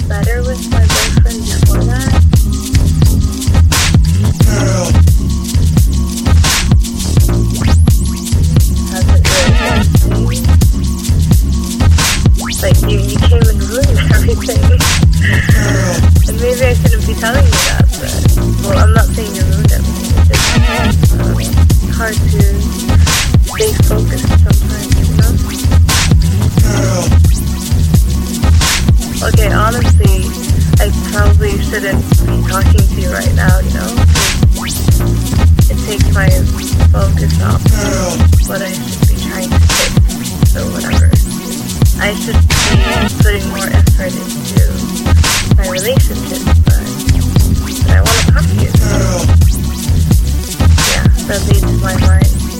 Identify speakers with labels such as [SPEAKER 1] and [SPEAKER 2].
[SPEAKER 1] better with my boyfriend before that. Hasn't really been. Like, you came and ruined everything. And maybe I shouldn't be telling you that, but, well, I'm not saying you ruined everything. It's just hard to stay focused sometimes, you know? Okay, honestly, I probably shouldn't be talking to you right now, you know? It takes my focus off what I should be trying to fix, so whatever. I should be putting more effort into my relationship, but I want to talk to you. Yeah, that leads my mind